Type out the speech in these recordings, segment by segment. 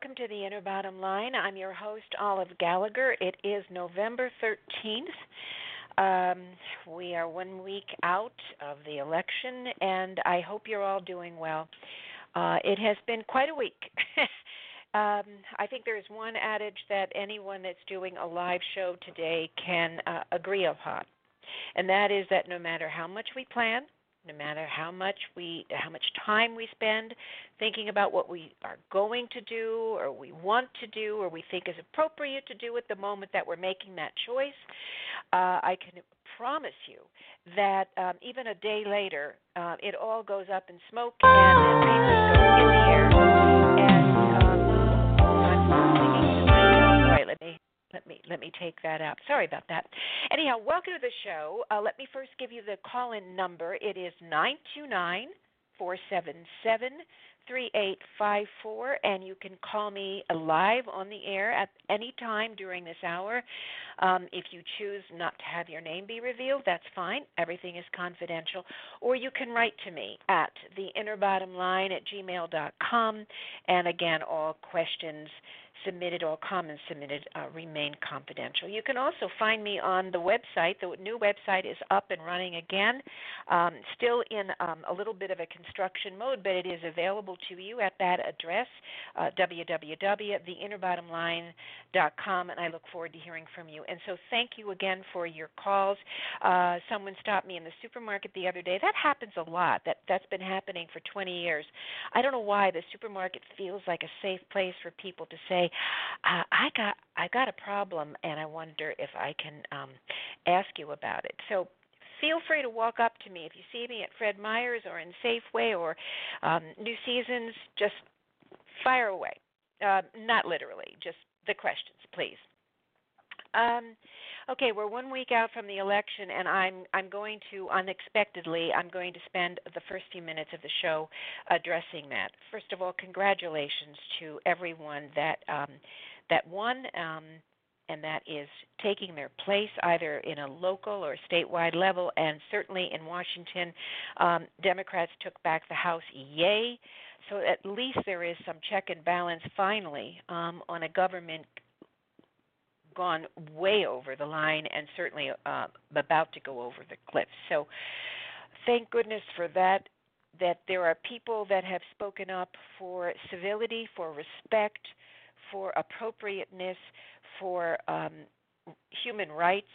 welcome to the Inner Bottom Line. I'm your host, Olive Gallagher. It is November 13th. We are 1 week out of the election, and I hope you're all doing well. It has been quite a week. I think there's one adage that anyone that's doing a live show today can agree upon, and that is that no matter how much we plan, no matter how much time we spend thinking about what we are going to do or we want to do or we think is appropriate to do at the moment that we're making that choice, I can promise you that even a day later, it all goes up in smoke and the papers go in the air. And I'm singing to myself. Right, let me take that out. Sorry about that. Anyhow, welcome to the show. Let me first give you the call-in number. It is 929-477-3854, and you can call me live on the air at any time during this hour. If you choose not to have your name be revealed, that's fine. Everything is confidential. Or you can write to me at theinnerbottomline@gmail.com. And again, all questions submitted, all comments submitted remain confidential. You can also find me on the website. The new website is up and running again, still in a little bit of a construction mode, but it is available to you at that address, www.theinnerbottomline.com, and I look forward to hearing from you. And so thank you again for your calls. Someone stopped me in the supermarket the other day. That happens a lot. That's been happening for 20 years. I don't know why the supermarket feels like a safe place for people to say, I got a problem, and I wonder if I can ask you about it. So feel free to walk up to me. If you see me at Fred Meyer's or in Safeway or New Seasons, just fire away. Not literally, just the questions, please. Okay, we're 1 week out from the election, and I'm going to spend the first few minutes of the show addressing that. First of all, congratulations to everyone that won, and that is taking their place either in a local or statewide level, and certainly in Washington, Democrats took back the House. Yay! So at least there is some check and balance finally on a government gone way over the line and certainly about to go over the cliff. So thank goodness for that there are people that have spoken up for civility, for respect, for appropriateness, for human rights,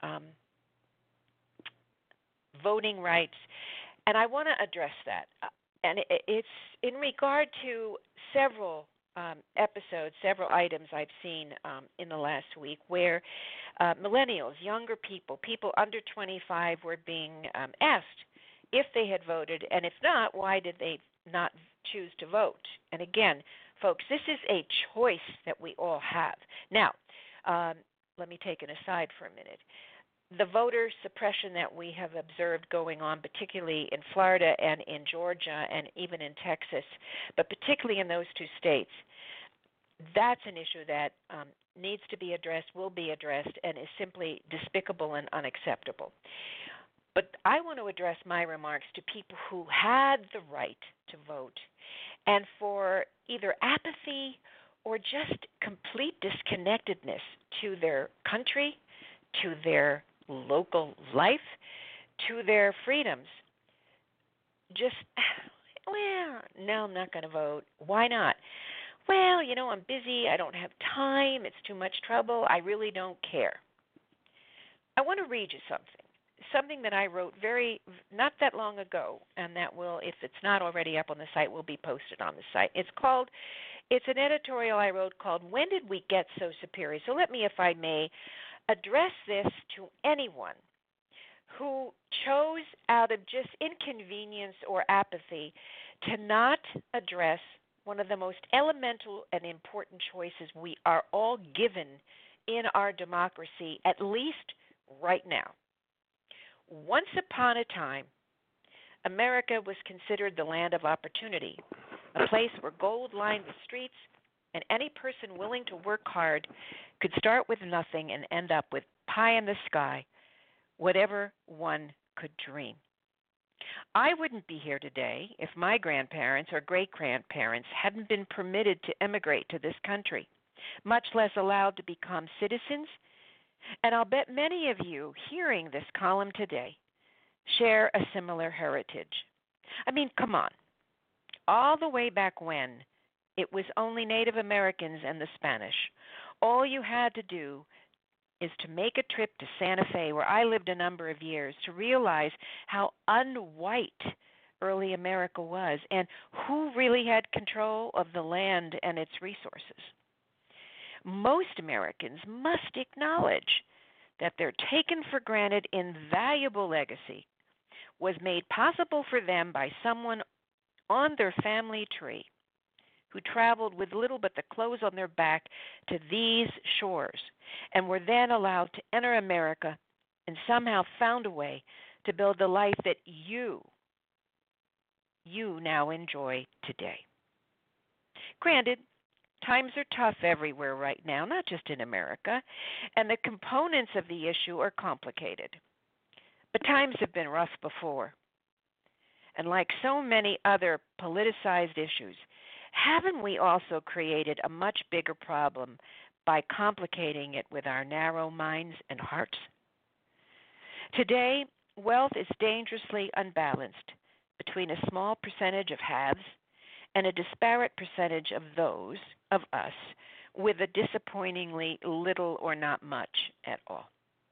voting rights, and I want to address that. And it's in regard to several episodes, several items I've seen in the last week where millennials, younger people under 25 were being asked if they had voted, and if not, why did they not choose to vote? And again, folks, this is a choice that we all have. Now, let me take an aside for a minute. The voter suppression that we have observed going on, particularly in Florida and in Georgia and even in Texas, but particularly in those two states, that's an issue that needs to be addressed, will be addressed, and is simply despicable and unacceptable. But I want to address my remarks to people who had the right to vote, and for either apathy or just complete disconnectedness to their country, to their local life, to their freedoms. Just, well, no, I'm not going to vote. Why not? Well, I'm busy. I don't have time. It's too much trouble. I really don't care. I want to read you something that I wrote not that long ago, and that will, if it's not already up on the site, will be posted on the site. It's an editorial I wrote called "When Did We Get So Superior?" So let me, if I may, address this to anyone who chose out of just inconvenience or apathy to not address one of the most elemental and important choices we are all given in our democracy, at least right now. Once upon a time, America was considered the land of opportunity, a place where gold lined the streets, and any person willing to work hard could start with nothing and end up with pie in the sky, whatever one could dream. I wouldn't be here today if my grandparents or great grandparents hadn't been permitted to emigrate to this country, much less allowed to become citizens. And I'll bet many of you hearing this column today share a similar heritage. I mean, come on. All the way back when, it was only Native Americans and the Spanish. All you had to do is to make a trip to Santa Fe, where I lived a number of years, to realize how unwhite early America was and who really had control of the land and its resources. Most Americans must acknowledge that their taken for granted invaluable legacy was made possible for them by someone on their family tree who traveled with little but the clothes on their back to these shores and were then allowed to enter America and somehow found a way to build the life that you now enjoy today. Granted, times are tough everywhere right now, not just in America, and the components of the issue are complicated. But times have been rough before. And like so many other politicized issues, haven't we also created a much bigger problem by complicating it with our narrow minds and hearts? Today, wealth is dangerously unbalanced between a small percentage of haves and a disparate percentage of those of us with a disappointingly little or not much at all.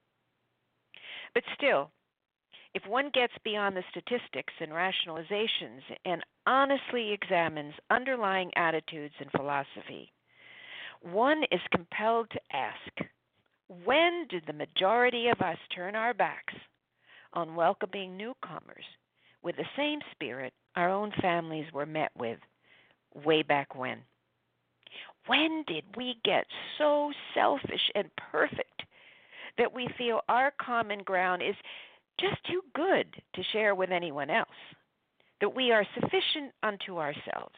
But still, if one gets beyond the statistics and rationalizations and honestly examines underlying attitudes and philosophy, one is compelled to ask, when did the majority of us turn our backs on welcoming newcomers with the same spirit our own families were met with way back when? When did we get so selfish and perfect that we feel our common ground is just too good to share with anyone else, that we are sufficient unto ourselves?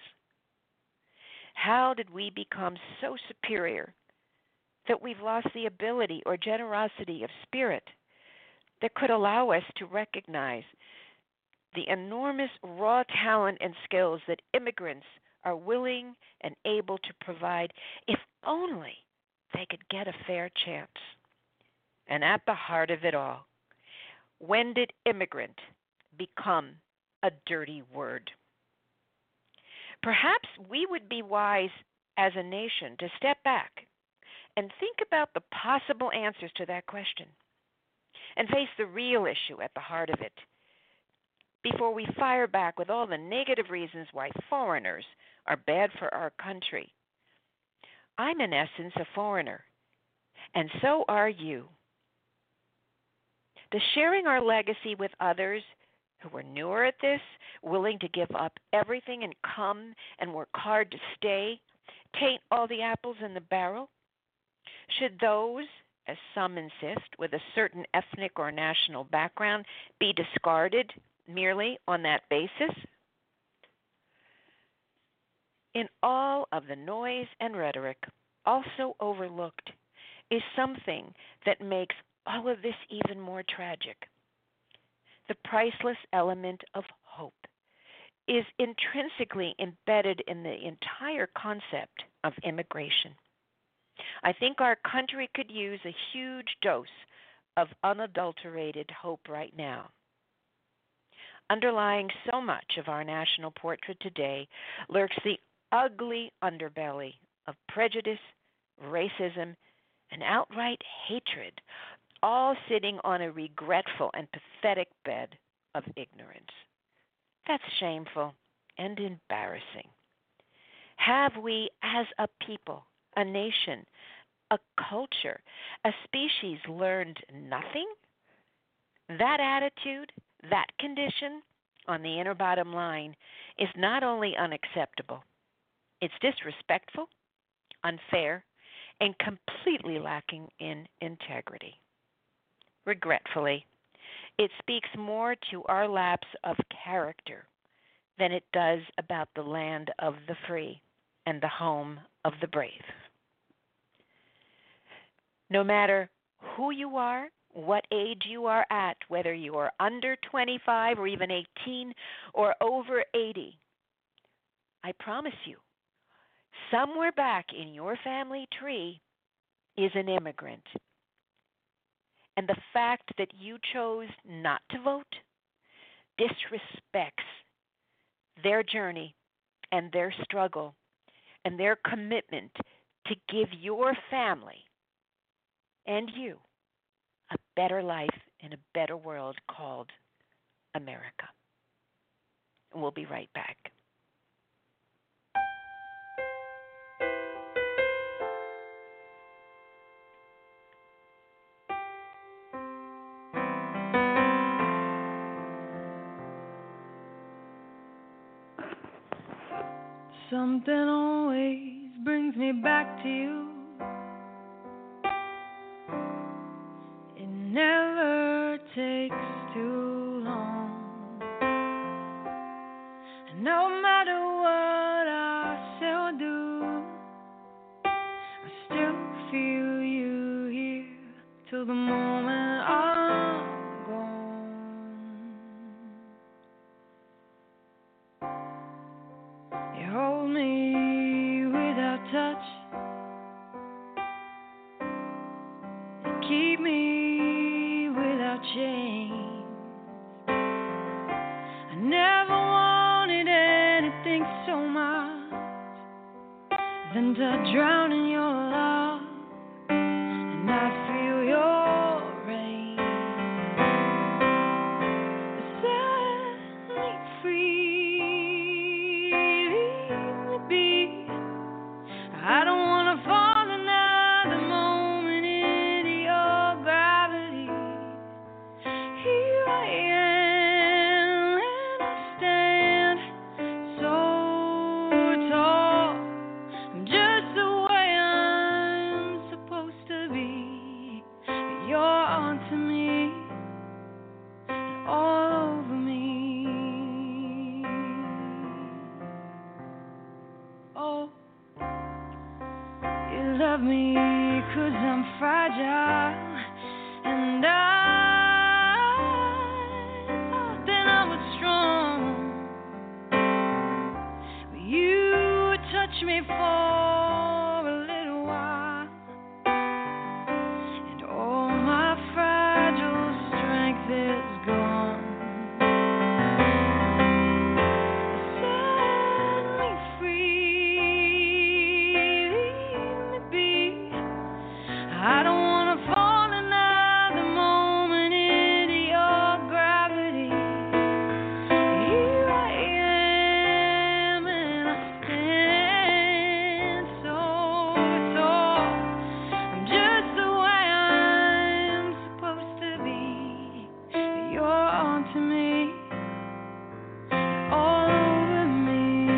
How did we become so superior that we've lost the ability or generosity of spirit that could allow us to recognize the enormous raw talent and skills that immigrants are willing and able to provide if only they could get a fair chance? And at the heart of it all, when did immigrant become a dirty word? Perhaps we would be wise as a nation to step back and think about the possible answers to that question and face the real issue at the heart of it before we fire back with all the negative reasons why foreigners are bad for our country. I'm in essence a foreigner, and so are you. Does sharing our legacy with others who are newer at this, willing to give up everything and come and work hard to stay, taint all the apples in the barrel? Should those, as some insist, with a certain ethnic or national background be discarded merely on that basis? In all of the noise and rhetoric, also overlooked is something that makes all of this even more tragic. The priceless element of hope is intrinsically embedded in the entire concept of immigration. I think our country could use a huge dose of unadulterated hope right now. Underlying so much of our national portrait today lurks the ugly underbelly of prejudice, racism, and outright hatred, all sitting on a regretful and pathetic bed of ignorance. That's shameful and embarrassing. Have we as a people, a nation, a culture, a species learned nothing? That attitude, that condition on the inner bottom line is not only unacceptable, it's disrespectful, unfair, and completely lacking in integrity. Regretfully, it speaks more to our lapse of character than it does about the land of the free and the home of the brave. No matter who you are what age you are at, whether you are under 25 or even 18 or over 80, I promise you, somewhere back in your family tree is an immigrant. And the fact that you chose not to vote disrespects their journey and their struggle and their commitment to give your family and you a better life in a better world called America. And we'll be right back. Something always brings me back to you. It never takes too long. And no matter what I say or do, I still feel you here till the moment I'm gone. You hold me without touch. You keep me without chains. I never wanted anything so much than to drown in your love and not feel your rain. Set me free, leave me be. I don't wanna fall another moment into your gravity. Here I am and I stand so tall. I'm just the way I'm supposed to be. But you're onto me and all over me. Oh, you love me 'cause I'm fragile, and I thought that I was strong. But you touched me for a little while, and all my fragile strength is gone. Set me free, leave me be. I don't wanna fall another moment into your gravity. Here I am and I stand so tall. I'm just the way I'm supposed to be. But you're onto me, all over me.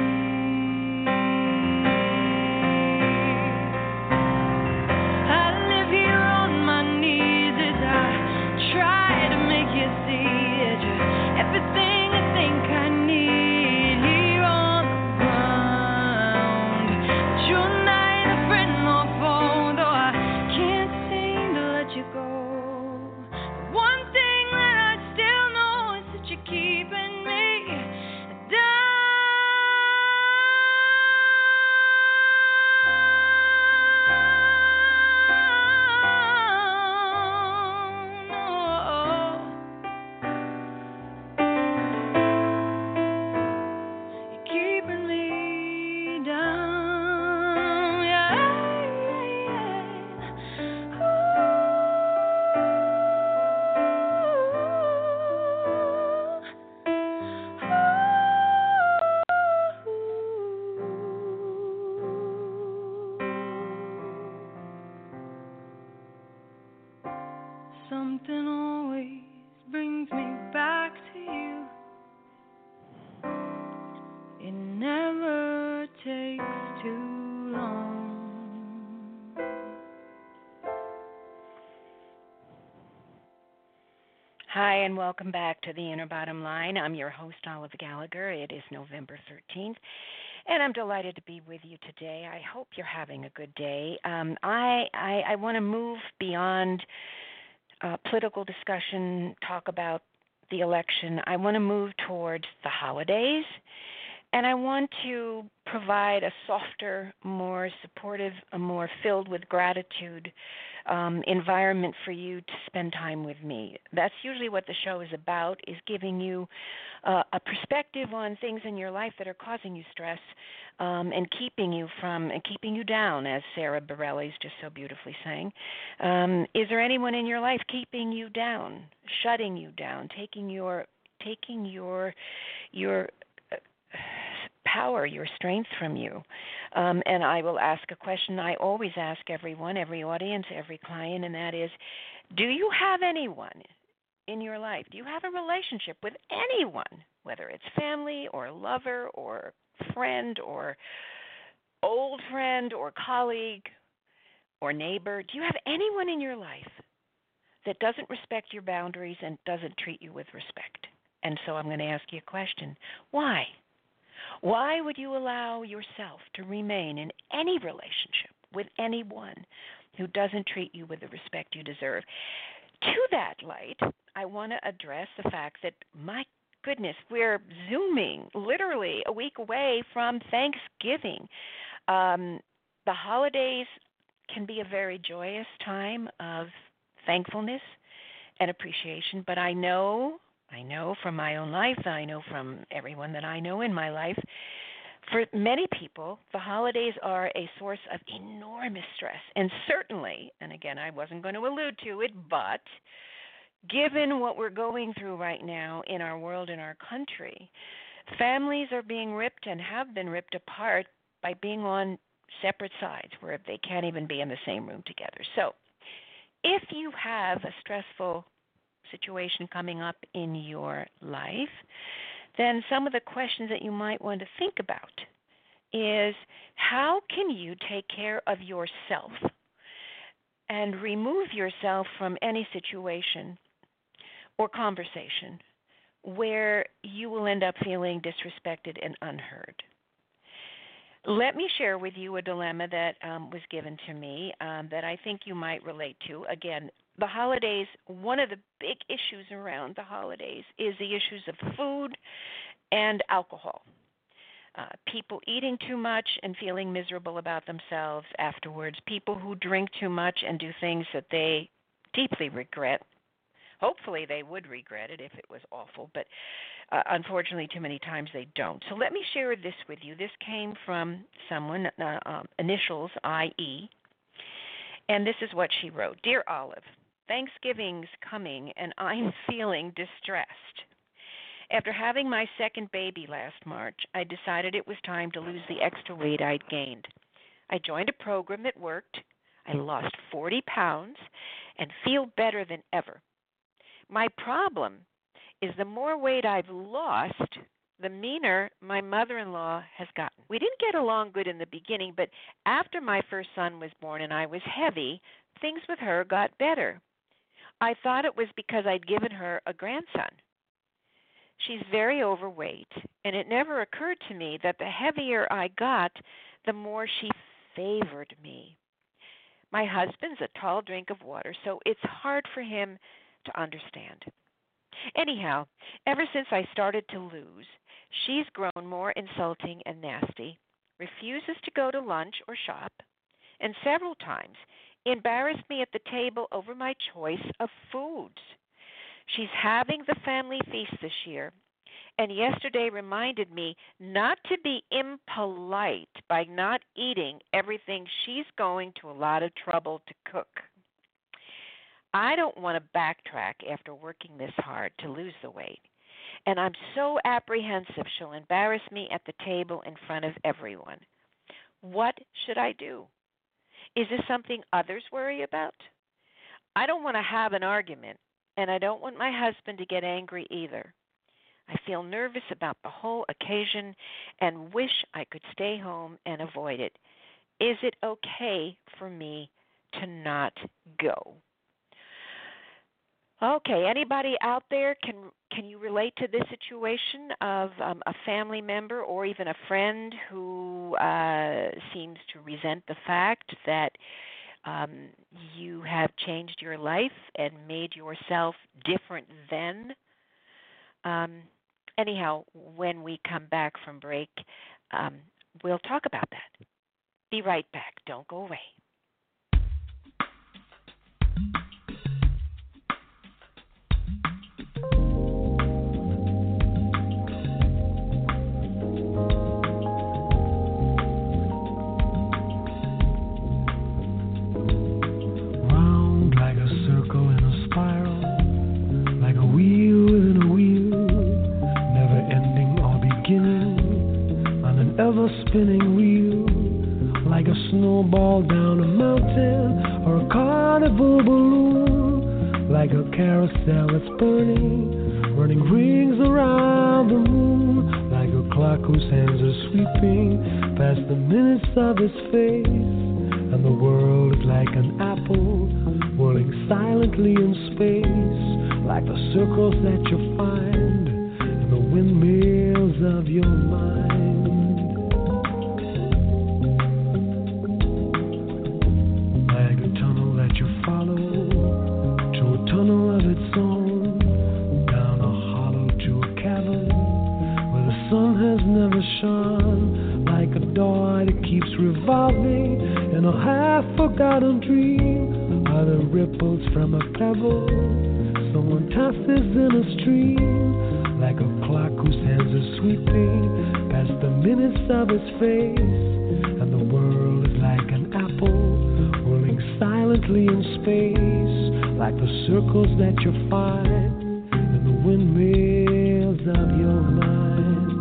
I live here on my knees as I try to make you see that you're everything I think I need here on the ground. But you're neither friend nor foe, though I can't seem to let you go. The one thing that I still know is that you're keeping me you're keeping me down, yeah, something always brings me back to you. It never takes too long. Hi, and welcome back to the Inner Bottom Line. I'm your host, Olive Gallagher. It is November 13th, and I'm delighted to be with you today. I hope you're having a good day. I want to move beyond political discussion, talk about the election. I want to move towards the holidays, and I want to provide a softer, more supportive, a more filled with gratitude environment for you to spend time with me. That's usually what the show is about, is giving you a perspective on things in your life that are causing you stress and keeping you down, as Sarah Bareilles just so beautifully sang. Is there anyone in your life keeping you down, shutting you down, taking your power, your strength from you? And I will ask a question I always ask everyone, every audience, every client, and that is, do you have anyone in your life? Do you have a relationship with anyone, whether it's family or lover or friend or old friend or colleague or neighbor? Do you have anyone in your life that doesn't respect your boundaries and doesn't treat you with respect? And so I'm going to ask you a question. Why? Why would you allow yourself to remain in any relationship with anyone who doesn't treat you with the respect you deserve? To that light, I want to address the fact that, my goodness, we're zooming literally a week away from Thanksgiving. The holidays can be a very joyous time of thankfulness and appreciation, but I know from my own life, I know from everyone that I know in my life, for many people, the holidays are a source of enormous stress. And certainly, and again, I wasn't going to allude to it, but given what we're going through right now in our world, in our country, families are being ripped and have been ripped apart by being on separate sides where they can't even be in the same room together. So if you have a stressful situation coming up in your life, then some of the questions that you might want to think about is, how can you take care of yourself and remove yourself from any situation or conversation where you will end up feeling disrespected and unheard? Let me share with you a dilemma that was given to me that I think you might relate to. Again, the holidays, one of the big issues around the holidays is the issues of food and alcohol. People eating too much and feeling miserable about themselves afterwards. People who drink too much and do things that they deeply regret. Hopefully they would regret it if it was awful, but unfortunately too many times they don't. So let me share this with you. This came from someone, initials IE, and this is what she wrote. Dear Olive, Thanksgiving's coming and I'm feeling distressed. After having my second baby last March, I decided it was time to lose the extra weight I'd gained. I joined a program that worked. I lost 40 pounds and feel better than ever. My problem is the more weight I've lost, the meaner my mother-in-law has gotten. We didn't get along good in the beginning, but after my first son was born and I was heavy, things with her got better. I thought it was because I'd given her a grandson. She's very overweight, and it never occurred to me that the heavier I got, the more she favored me. My husband's a tall drink of water, so it's hard for him to understand. Anyhow, ever since I started to lose, she's grown more insulting and nasty, refuses to go to lunch or shop, and several times embarrassed me at the table over my choice of foods. She's having the family feast this year, and yesterday reminded me not to be impolite by not eating everything she's going to a lot of trouble to cook. I don't want to backtrack after working this hard to lose the weight, and I'm so apprehensive she'll embarrass me at the table in front of everyone. What should I do? Is this something others worry about? I don't want to have an argument, and I don't want my husband to get angry either. I feel nervous about the whole occasion and wish I could stay home and avoid it. Is it okay for me to not go? Okay, anybody out there, can you relate to this situation of a family member or even a friend who seems to resent the fact that Um, you have changed your life and made yourself different then. Um, anyhow, when we come back from break, um, we'll talk about that. Be right back. Don't go away. Round like a circle in a spiral, like a wheel within a wheel, never ending or beginning, on an ever spinning wheel, like a snowball down a mountain or a carnival balloon, like a carousel that's burning, running rings around the moon, like a clock whose hands are sweeping past the minutes of its face. And the world is like an apple whirling silently in space, like the circles that you find in the windmills of your mind. Like a tunnel that you follow to a tunnel of its own, down a hollow to a cavern where the sun has never shone, like a door that keeps revolving in a half-forgotten dream, are the ripples from a pebble someone tosses in a stream, like a clock whose hands are sweeping past the minutes of its face. And the world is like an apple whirling silently in space, like the circles that you find in the windmills of your mind.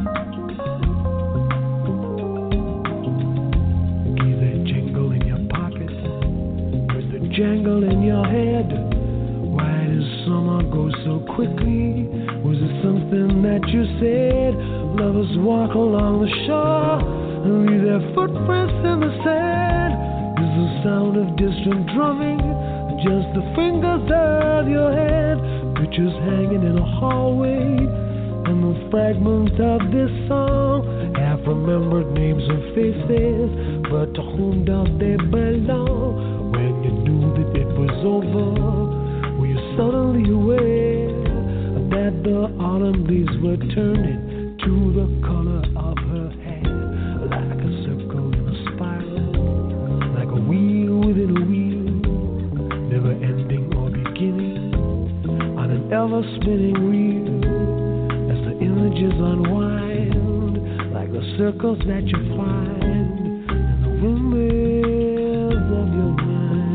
Jangle in your head. Why does summer go so quickly? Was it something that you said? Lovers walk along the shore and leave their footprints in the sand. Is the sound of distant drumming just the fingers of your hand? Pictures hanging in a hallway and the fragments of this song, half-remembered names and faces, but to whom does they belong? When you knew that it was over, were you suddenly aware that the autumn leaves were turning to the color of her hair? Like a circle in a spiral, like a wheel within a wheel, never ending or beginning, on an ever-spinning wheel, as the images unwind, like the circles that you find in the windmills of your mind.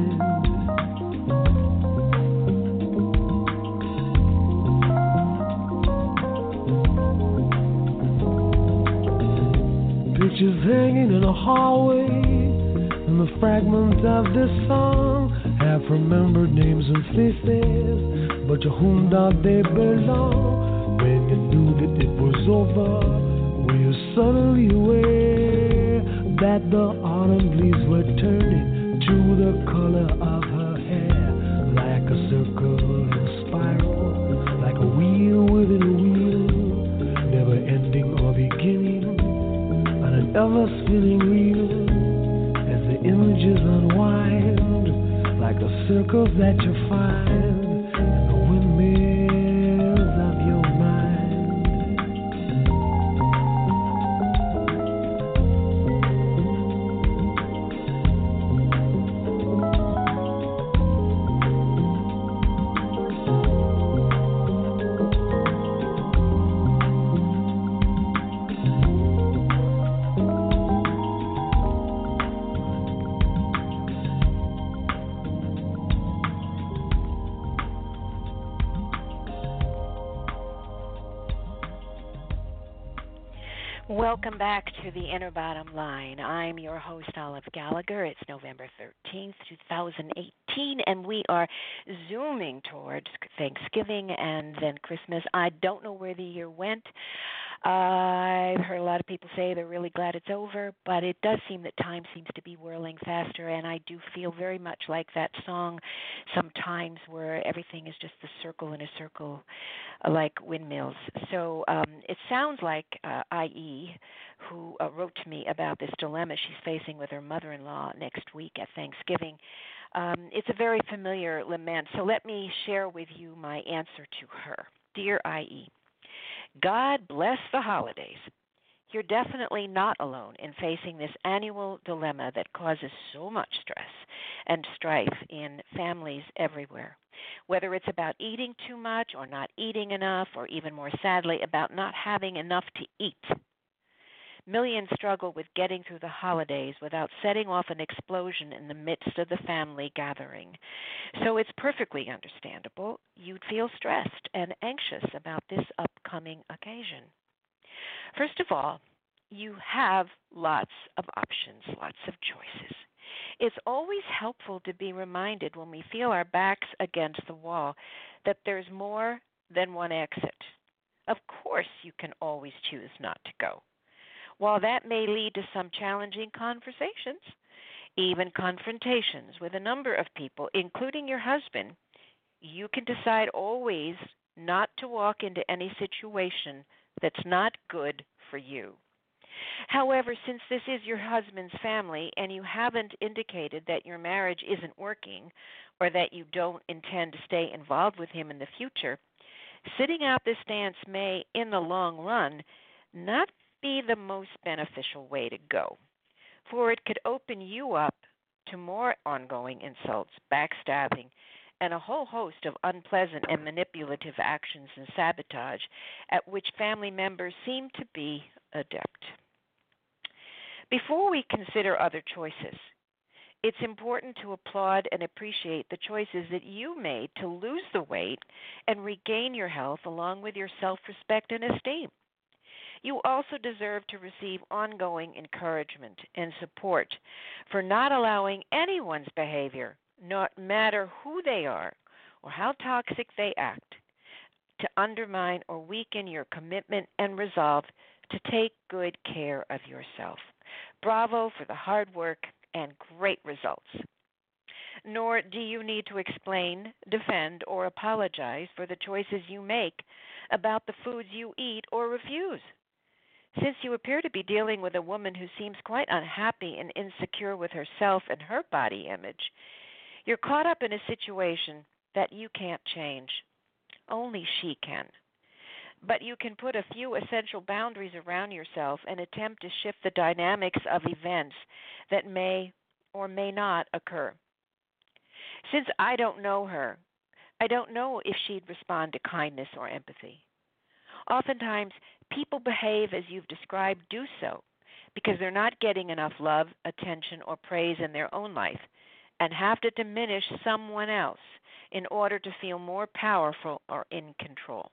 Pictures hanging in a hallway, and the fragments of this song, half-remembered names and faces, but to whom do they belong? When you knew that it was over, were you suddenly aware that the autumn leaves were turning to the color of her hair? Like a circle in a spiral, like a wheel within a wheel, never ending or beginning, on an ever-spinning wheel, as the images unwind, like the circles that you find in the windmills of your mind. Welcome back to the Inner Bottom Line. I'm your host, Olive Gallagher. It's November 13th, 2018, and we are zooming towards Thanksgiving and then Christmas. I don't know where the year went. I've heard a lot of people say they're really glad it's over, but it does seem that time seems to be whirling faster, and I do feel very much like that song sometimes where everything is just a circle in a circle, like windmills. So it sounds like IE, who wrote to me about this dilemma she's facing with her mother-in-law next week at Thanksgiving. It's a very familiar lament, so let me share with you my answer to her. Dear IE, God bless the holidays. You're definitely not alone in facing this annual dilemma that causes so much stress and strife in families everywhere. Whether it's about eating too much or not eating enough, or even more sadly, about not having enough to eat. Millions struggle with getting through the holidays without setting off an explosion in the midst of the family gathering. So it's perfectly understandable you'd feel stressed and anxious about this upcoming occasion. First of all, you have lots of options, lots of choices. It's always helpful to be reminded when we feel our backs against the wall that there's more than one exit. Of course, you can always choose not to go. While that may lead to some challenging conversations, even confrontations with a number of people, including your husband, you can decide always not to walk into any situation that's not good for you. However, since this is your husband's family and you haven't indicated that your marriage isn't working or that you don't intend to stay involved with him in the future, sitting out this dance may, in the long run, not be the most beneficial way to go, for it could open you up to more ongoing insults, backstabbing, and a whole host of unpleasant and manipulative actions and sabotage at which family members seem to be adept. Before we consider other choices, it's important to applaud and appreciate the choices that you made to lose the weight and regain your health along with your self-respect and esteem. You also deserve to receive ongoing encouragement and support for not allowing anyone's behavior, no matter who they are or how toxic they act, to undermine or weaken your commitment and resolve to take good care of yourself. Bravo for the hard work and great results. Nor do you need to explain, defend, or apologize for the choices you make about the foods you eat or refuse. Since you appear to be dealing with a woman who seems quite unhappy and insecure with herself and her body image, you're caught up in a situation that you can't change. Only she can. But you can put a few essential boundaries around yourself and attempt to shift the dynamics of events that may or may not occur. Since I don't know her, I don't know if she'd respond to kindness or empathy. Oftentimes, people behave as you've described do so because they're not getting enough love, attention, or praise in their own life and have to diminish someone else in order to feel more powerful or in control.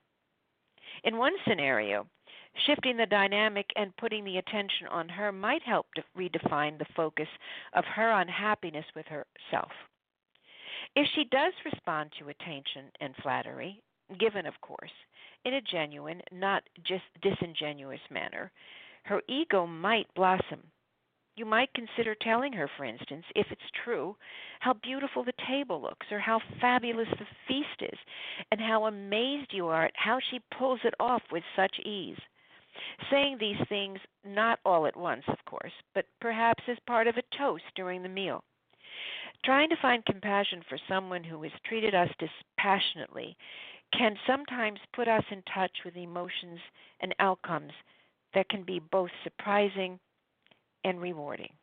In one scenario, shifting the dynamic and putting the attention on her might help to redefine the focus of her unhappiness with herself. If she does respond to attention and flattery, given, of course, in a genuine, not just disingenuous manner, her ego might blossom. You might consider telling her, for instance, if it's true, how beautiful the table looks or how fabulous the feast is and how amazed you are at how she pulls it off with such ease. Saying these things not all at once, of course, but perhaps as part of a toast during the meal. Trying to find compassion for someone who has treated us dispassionately can sometimes put us in touch with emotions and outcomes that can be both surprising and rewarding.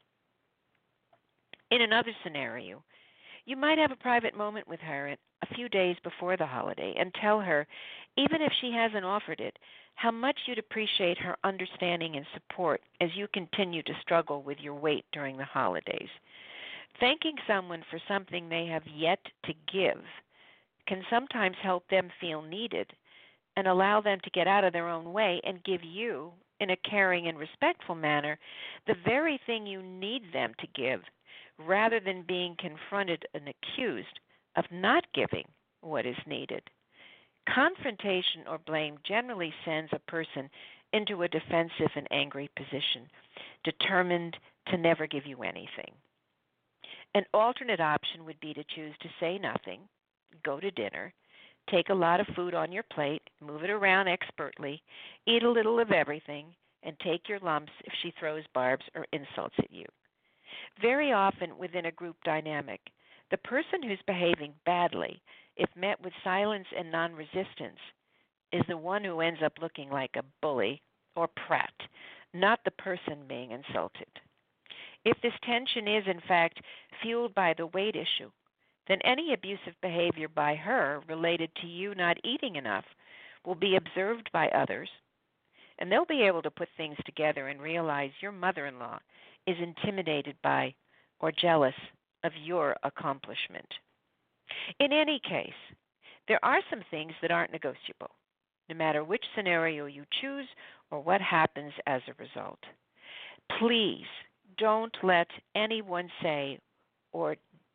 In another scenario, you might have a private moment with her a few days before the holiday and tell her, even if she hasn't offered it, how much you'd appreciate her understanding and support as you continue to struggle with your weight during the holidays. Thanking someone for something they have yet to give can sometimes help them feel needed and allow them to get out of their own way and give you, in a caring and respectful manner, the very thing you need them to give, rather than being confronted and accused of not giving what is needed. Confrontation or blame generally sends a person into a defensive and angry position, determined to never give you anything. An alternate option would be to choose to say nothing, go to dinner, take a lot of food on your plate, move it around expertly, eat a little of everything, and take your lumps if she throws barbs or insults at you. Very often within a group dynamic, the person who's behaving badly, if met with silence and non-resistance, is the one who ends up looking like a bully or prat, not the person being insulted. If this tension is, in fact, fueled by the weight issue, then any abusive behavior by her related to you not eating enough will be observed by others, and they'll be able to put things together and realize your mother-in-law is intimidated by or jealous of your accomplishment. In any case, there are some things that aren't negotiable, no matter which scenario you choose or what happens as a result. Please don't let anyone say or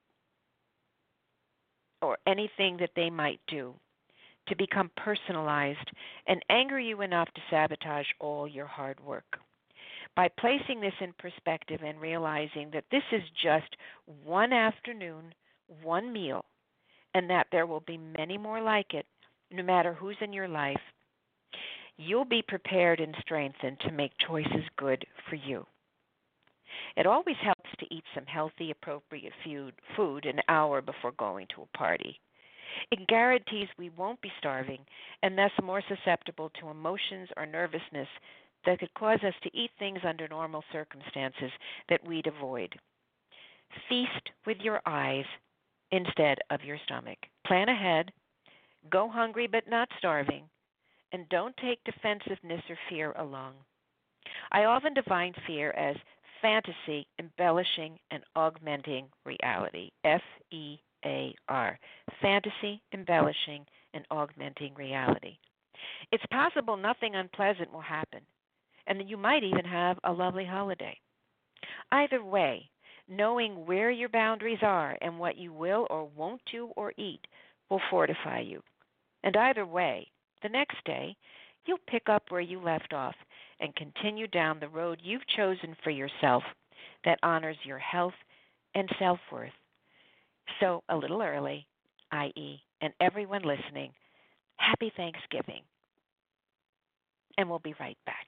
anything that they might do to become personalized and anger you enough to sabotage all your hard work. By placing this in perspective and realizing that this is just one afternoon, one meal, and that there will be many more like it, no matter who's in your life, you'll be prepared and strengthened to make choices good for you. It always helps to eat some healthy, appropriate food an hour before going to a party. It guarantees we won't be starving and thus more susceptible to emotions or nervousness that could cause us to eat things under normal circumstances that we'd avoid. Feast with your eyes instead of your stomach. Plan ahead, go hungry but not starving, and don't take defensiveness or fear along. I often define fear as fantasy embellishing and augmenting reality. FEAR. Fantasy embellishing and augmenting reality. It's possible nothing unpleasant will happen, and that you might even have a lovely holiday. Either way, knowing where your boundaries are and what you will or won't do or eat will fortify you. And either way, the next day, you'll pick up where you left off and continue down the road you've chosen for yourself that honors your health and self-worth. So a little early, i.e., and everyone listening, happy Thanksgiving. And we'll be right back.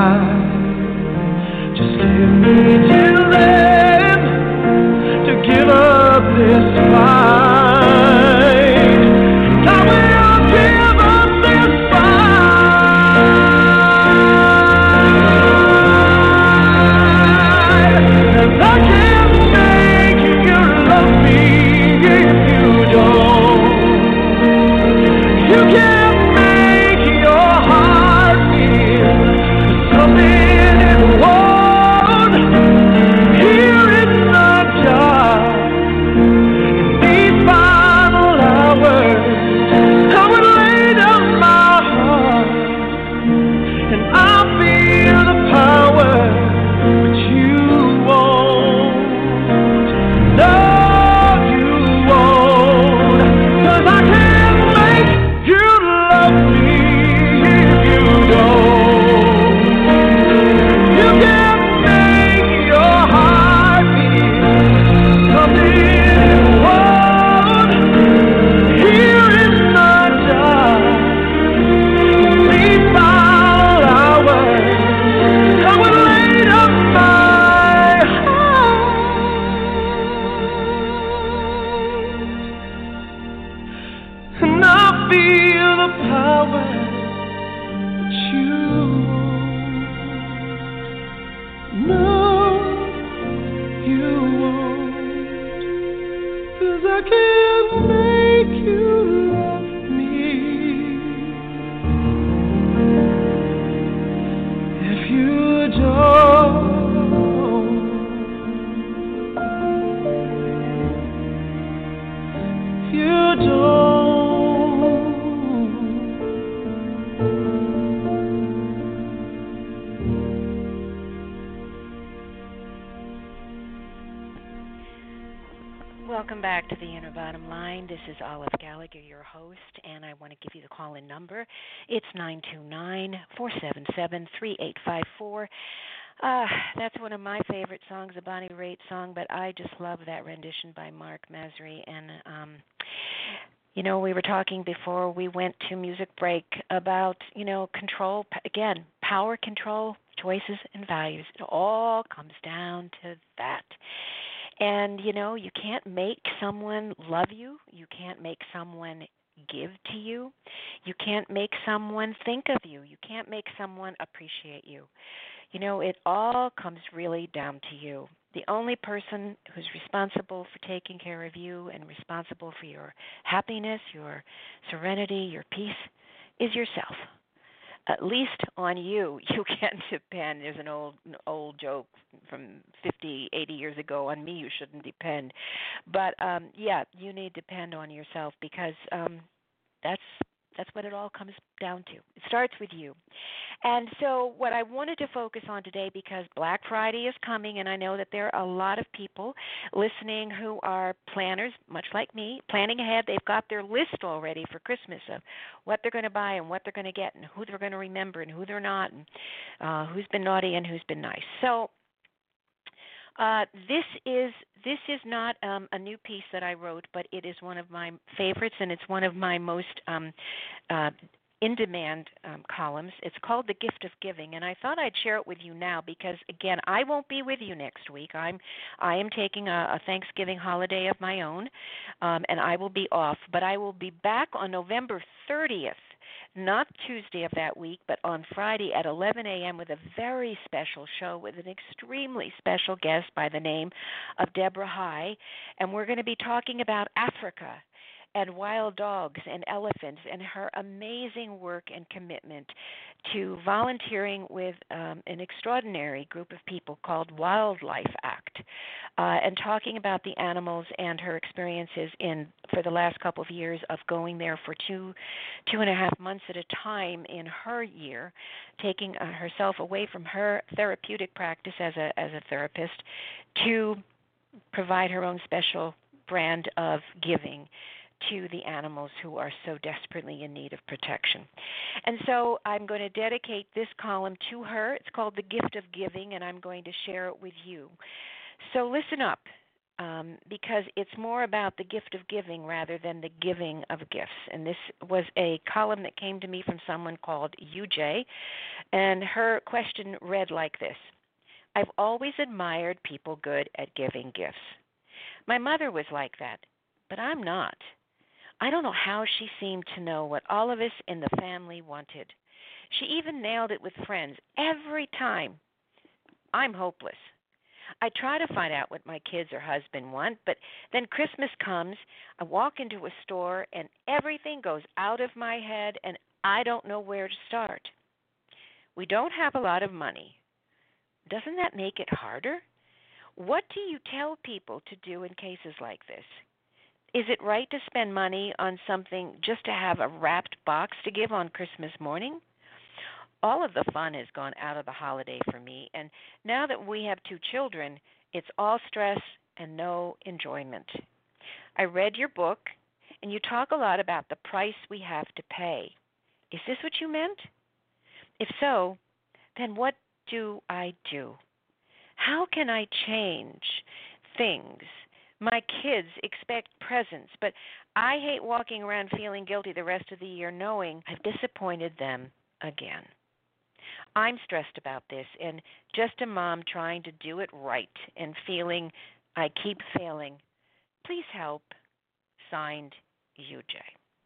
Just give me till then to give up this fight. I will give up this fight. And I can't make you love me if you don't. You can't make your heart feel something it won't. Here in the dark, in these final hours, I would lay down my heart, and I feel the power, but you won't. No, you won't. 'Cause I can't make you love me if you don't. You can't make your heart beat something it won't. Here in the dark, in these final hours, I would lay down my heart, and I feel the power that you know you won't. 'Cause I can't make you love me if you don't. If you don't. Welcome back to the Inner Bottom Line. This is Olive Gallagher, your host, and I want to give you the call-in number. It's 929-477-3854. That's one of my favorite songs, a Bonnie Raitt song, but I just love that rendition by Mark Masri. And, we were talking before we went to music break about, control, again, power, control, choices, and values. It all comes down to that. And, you can't make someone love you. You can't make someone give to you. You can't make someone think of you. You can't make someone appreciate you. It all comes really down to you. The only person who's responsible for taking care of you and responsible for your happiness, your serenity, your peace is yourself. At least on you can depend. There's an old joke from 50, 80 years ago, on me you shouldn't depend. But, you need to depend on yourself, because that's what it all comes down to. It starts with you. And so what I wanted to focus on today, because Black Friday is coming, and I know that there are a lot of people listening who are planners, much like me, planning ahead. They've got their list already for Christmas of what they're going to buy and what they're going to get and who they're going to remember and who they're not, and who's been naughty and who's been nice. So this is not a new piece that I wrote, but it is one of my favorites, and it's one of my most in-demand columns. It's called The Gift of Giving, and I thought I'd share it with you now because, again, I won't be with you next week. I am taking a Thanksgiving holiday of my own, and I will be off, but I will be back on November 30th. Not Tuesday of that week, but on Friday at 11 a.m. with a very special show with an extremely special guest by the name of Deborah High. And we're going to be talking about Africa and wild dogs and elephants and her amazing work and commitment to volunteering with an extraordinary group of people called Wildlife Act, and talking about the animals and her experiences for the last couple of years of going there for 2.5 months at a time in her year, taking herself away from her therapeutic practice as a therapist to provide her own special brand of giving to the animals who are so desperately in need of protection. And so I'm going to dedicate this column to her. It's called The Gift of Giving, and I'm going to share it with you. So listen up. because it's more about the gift of giving rather than the giving of gifts. And this was a column that came to me from someone called UJ, and her question read like this: I've always admired people good at giving gifts. My mother was like that, but I'm not. I don't know how she seemed to know what all of us in the family wanted. She even nailed it with friends every time. I'm hopeless. I try to find out what my kids or husband want, but then Christmas comes, I walk into a store, and everything goes out of my head, and I don't know where to start. We don't have a lot of money. Doesn't that make it harder? What do you tell people to do in cases like this? Is it right to spend money on something just to have a wrapped box to give on Christmas morning? All of the fun has gone out of the holiday for me, and now that we have 2 children, it's all stress and no enjoyment. I read your book, and you talk a lot about the price we have to pay. Is this what you meant? If so, then what do I do? How can I change things? My kids expect presents, but I hate walking around feeling guilty the rest of the year knowing I've disappointed them again. I'm stressed about this and just a mom trying to do it right and feeling I keep failing. Please help. Signed, UJ.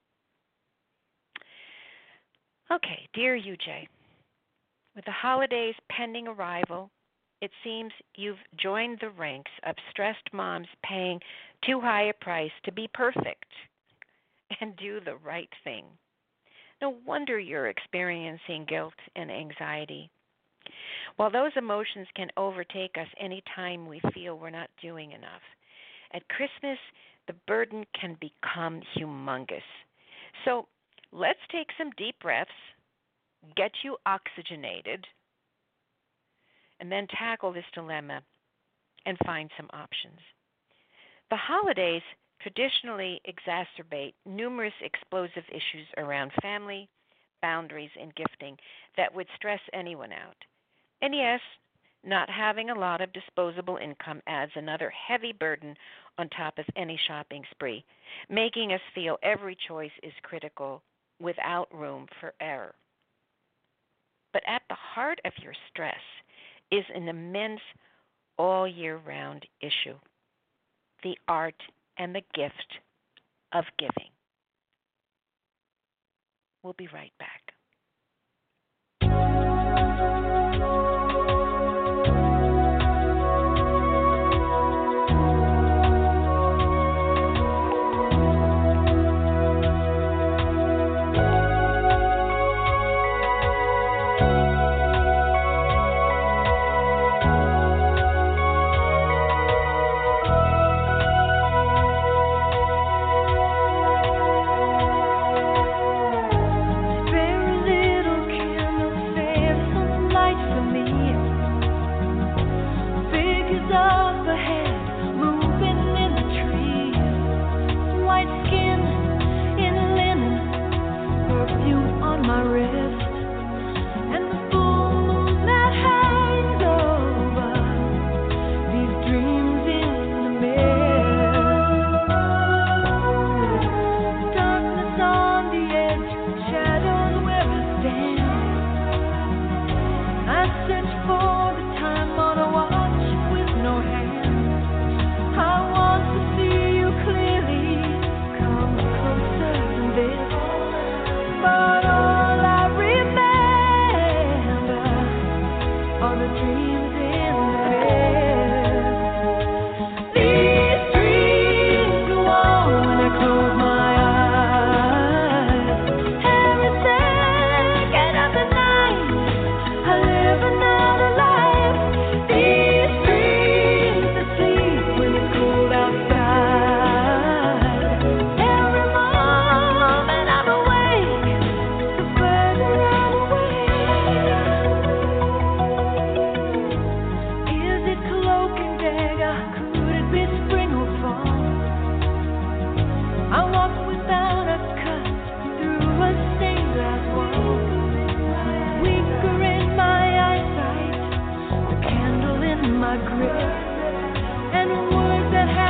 Okay, dear UJ, with the holidays pending arrival, it seems you've joined the ranks of stressed moms paying too high a price to be perfect and do the right thing. No wonder you're experiencing guilt and anxiety. While those emotions can overtake us any time we feel we're not doing enough, at Christmas, the burden can become humongous. So let's take some deep breaths, get you oxygenated, and then tackle this dilemma and find some options. The holidays traditionally exacerbate numerous explosive issues around family, boundaries, and gifting that would stress anyone out. And yes, not having a lot of disposable income adds another heavy burden on top of any shopping spree, making us feel every choice is critical without room for error. But at the heart of your stress is an immense all-year-round issue, the art and the gift of giving. We'll be right back. my grip, and words that have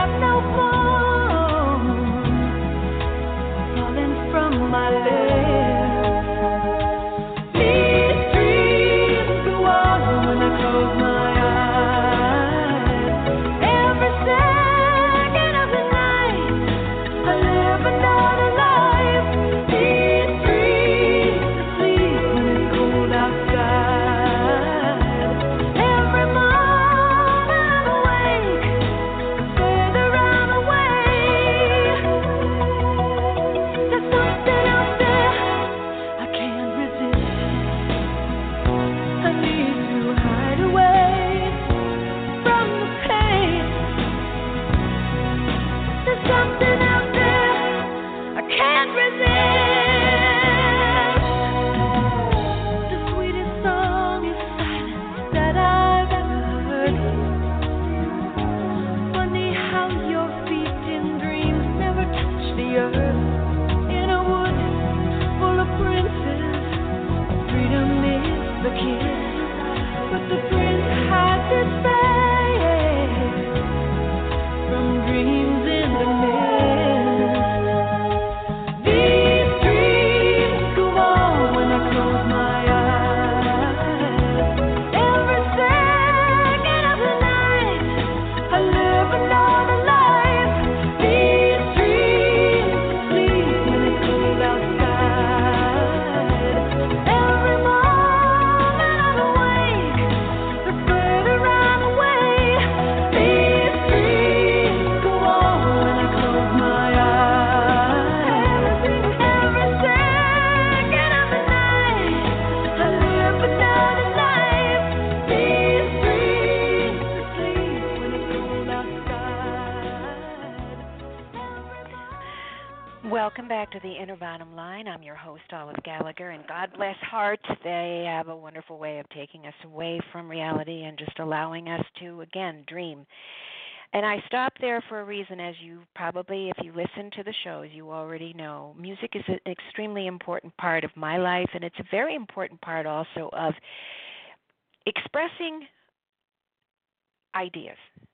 back to the Inner Bottom Line. I'm your host, Olive Gallagher, and God bless hearts. They have a wonderful way of taking us away from reality and just allowing us to, again, dream. And I stop there for a reason, as you probably, if you listen to the shows, you already know. Music is an extremely important part of my life, and it's a very important part also of expressing ideas.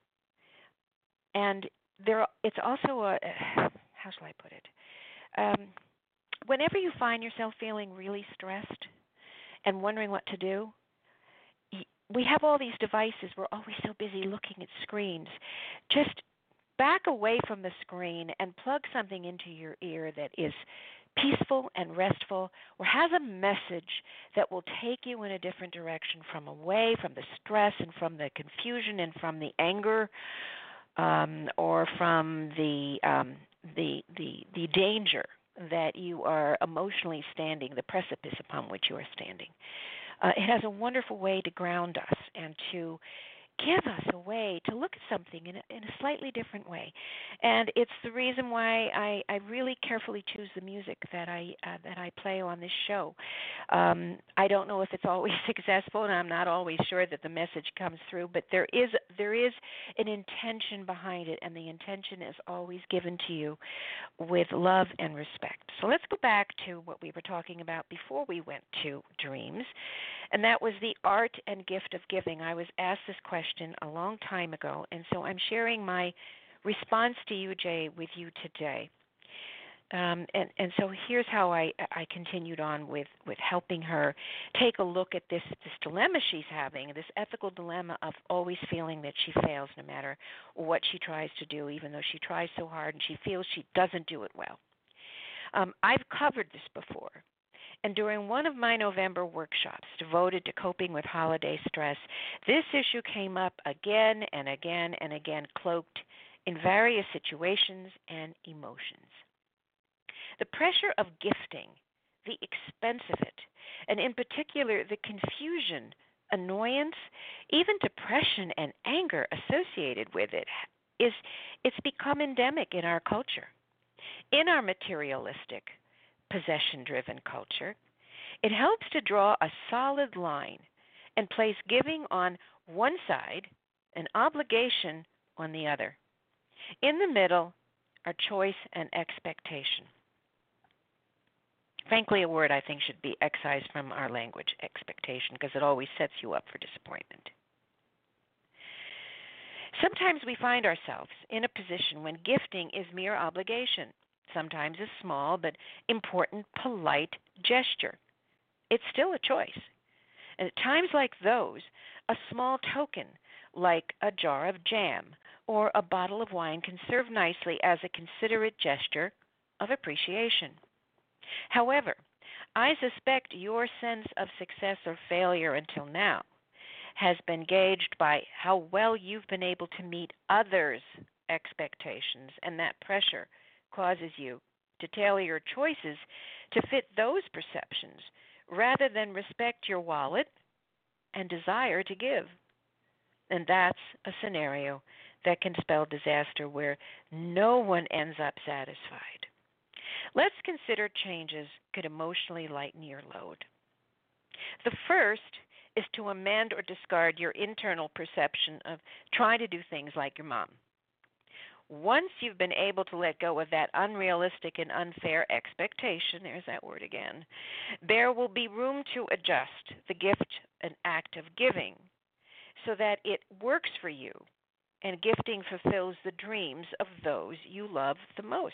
And it's also a, how shall I put it? Whenever you find yourself feeling really stressed and wondering what to do, we have all these devices. We're always so busy looking at screens. Just back away from the screen and plug something into your ear that is peaceful and restful, or has a message that will take you in a different direction, from away from the stress and from the confusion and from the anger, or from the danger that you are emotionally standing, the precipice upon which you are standing. It has a wonderful way to ground us and to give us a way to look at something in a slightly different way. And it's the reason why I really carefully choose the music that I play on this show. I don't know if it's always successful, and I'm not always sure that the message comes through, but there is an intention behind it, and the intention is always given to you with love and respect. So let's go back to what we were talking about before we went to dreams, and that was the art and gift of giving. I was asked this question a long time ago, and so I'm sharing my response to you, Jay, with you today. And so here's how I continued on with helping her take a look at this dilemma she's having, this ethical dilemma of always feeling that she fails no matter what she tries to do, even though she tries so hard and she feels she doesn't do it well. I've covered this before. And during one of my November workshops devoted to coping with holiday stress, this issue came up again and again and again, cloaked in various situations and emotions. The pressure of gifting, the expense of it, and in particular the confusion, annoyance, even depression and anger associated with it, it's become endemic in our culture. In our materialistic, possession-driven culture, it helps to draw a solid line and place giving on one side and obligation on the other. In the middle are choice and expectation. Frankly, a word I think should be excised from our language, expectation, because it always sets you up for disappointment. Sometimes we find ourselves in a position when gifting is mere obligation, sometimes a small but important, polite gesture. It's still a choice. And at times like those, a small token like a jar of jam or a bottle of wine can serve nicely as a considerate gesture of appreciation. However, I suspect your sense of success or failure until now has been gauged by how well you've been able to meet others' expectations, and that pressure causes you to tailor your choices to fit those perceptions rather than respect your wallet and desire to give. And that's a scenario that can spell disaster where no one ends up satisfied. Let's consider changes could emotionally lighten your load. The first is to amend or discard your internal perception of trying to do things like your mom. Once you've been able to let go of that unrealistic and unfair expectation, there's that word again, there will be room to adjust the gift and act of giving so that it works for you and gifting fulfills the dreams of those you love the most.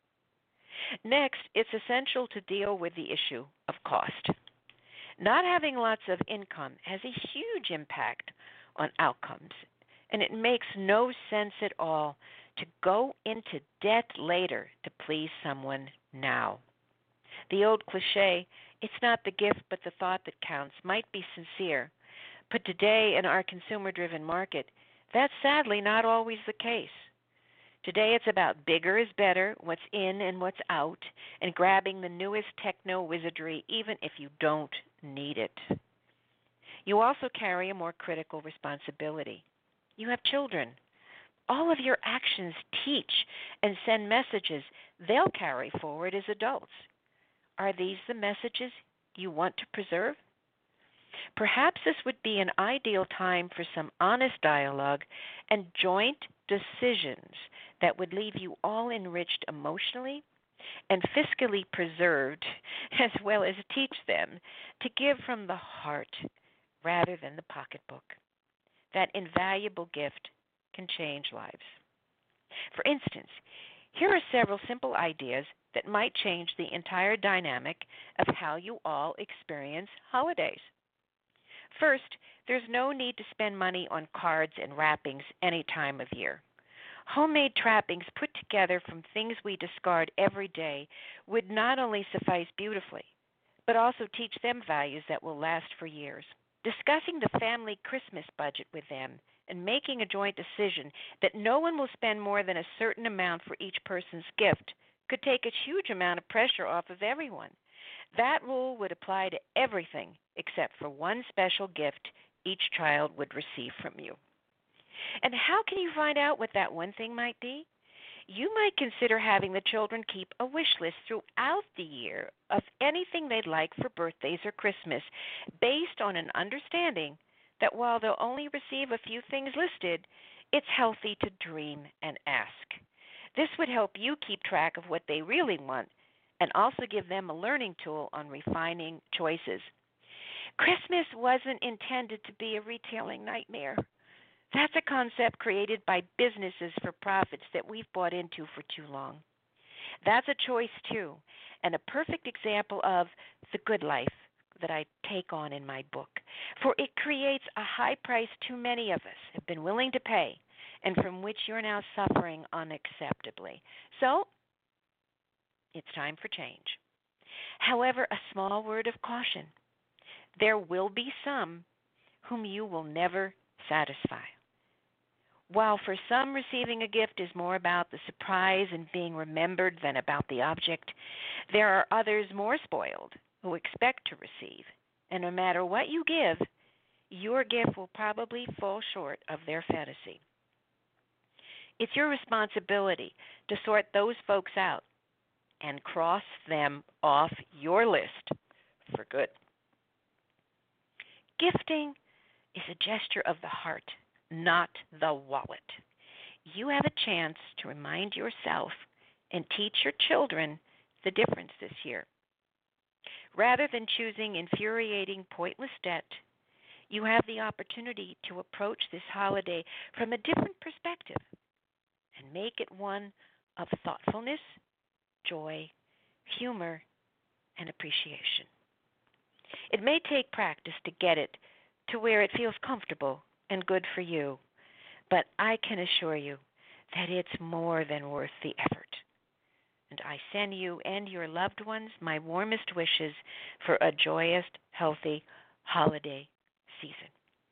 Next, it's essential to deal with the issue of cost. Not having lots of income has a huge impact on outcomes, and it makes no sense at all to go into debt later to please someone now. The old cliche, it's not the gift but the thought that counts, might be sincere, but today in our consumer-driven market, that's sadly not always the case. Today it's about bigger is better, what's in and what's out, and grabbing the newest techno-wizardry even if you don't need it. You also carry a more critical responsibility. You have children. all of your actions teach and send messages they'll carry forward as adults. Are these the messages you want to preserve? Perhaps this would be an ideal time for some honest dialogue and joint decisions that would leave you all enriched emotionally and fiscally preserved, as well as teach them to give from the heart rather than the pocketbook. That invaluable gift can change lives. For instance, here are several simple ideas that might change the entire dynamic of how you all experience holidays. First, there's no need to spend money on cards and wrappings any time of year. Homemade trappings put together from things we discard every day would not only suffice beautifully, but also teach them values that will last for years. Discussing the family Christmas budget with them and making a joint decision that no one will spend more than a certain amount for each person's gift could take a huge amount of pressure off of everyone. That rule would apply to everything except for one special gift each child would receive from you. And how can you find out what that one thing might be? You might consider having the children keep a wish list throughout the year of anything they'd like for birthdays or Christmas, based on an understanding that while they'll only receive a few things listed, it's healthy to dream and ask. This would help you keep track of what they really want and also give them a learning tool on refining choices. Christmas wasn't intended to be a retailing nightmare. That's a concept created by businesses for profits that we've bought into for too long. That's a choice, too, and a perfect example of the good life that I take on in my book. For it creates a high price too many of us have been willing to pay, and from which you're now suffering unacceptably. So, it's time for change. However, a small word of caution. There will be some whom you will never satisfy. While for some receiving a gift is more about the surprise and being remembered than about the object, there are others more spoiled who expect to receive. And no matter what you give, your gift will probably fall short of their fantasy. It's your responsibility to sort those folks out and cross them off your list for good. Gifting is a gesture of the heart, not the wallet. You have a chance to remind yourself and teach your children the difference this year. Rather than choosing infuriating, pointless debt, you have the opportunity to approach this holiday from a different perspective and make it one of thoughtfulness, joy, humor, and appreciation. It may take practice to get it to where it feels comfortable and good for you, but I can assure you that it's more than worth the effort. And I send you and your loved ones my warmest wishes for a joyous, healthy holiday season.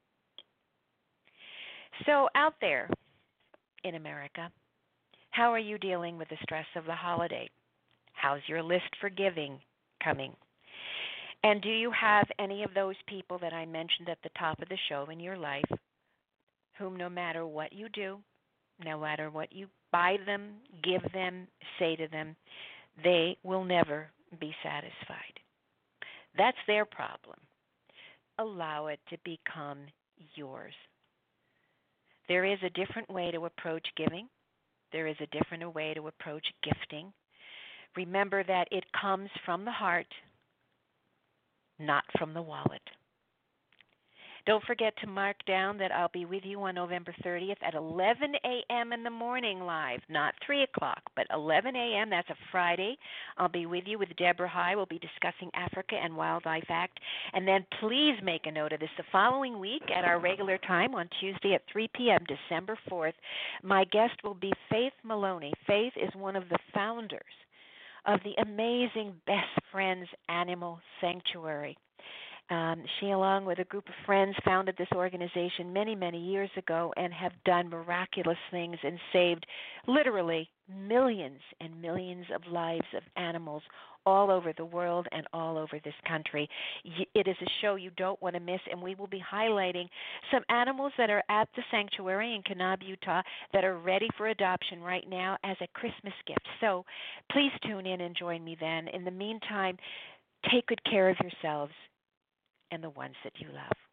So out there in America, how are you dealing with the stress of the holiday? How's your list for giving coming? And do you have any of those people that I mentioned at the top of the show in your life whom no matter what you do, no matter what you buy them, give them, say to them, they will never be satisfied? That's their problem. Allow it to become yours. There is a different way to approach giving. There is a different way to approach gifting. Remember that it comes from the heart, not from the wallet. Don't forget to mark down that I'll be with you on November 30th at 11 a.m. in the morning live, not 3 o'clock, but 11 a.m. That's a Friday. I'll be with you with Deborah High. We'll be discussing Africa and Wildlife Act. And then please make a note of this. The following week at our regular time on Tuesday at 3 p.m., December 4th, my guest will be Faith Maloney. Faith is one of the founders of the amazing Best Friends Animal Sanctuary. She, along with a group of friends, founded this organization many, many years ago and have done miraculous things and saved literally millions and millions of lives of animals all over the world and all over this country. It is a show you don't want to miss, and we will be highlighting some animals that are at the sanctuary in Kanab, Utah, that are ready for adoption right now as a Christmas gift. So please tune in and join me then. In the meantime, take good care of yourselves and the ones that you love.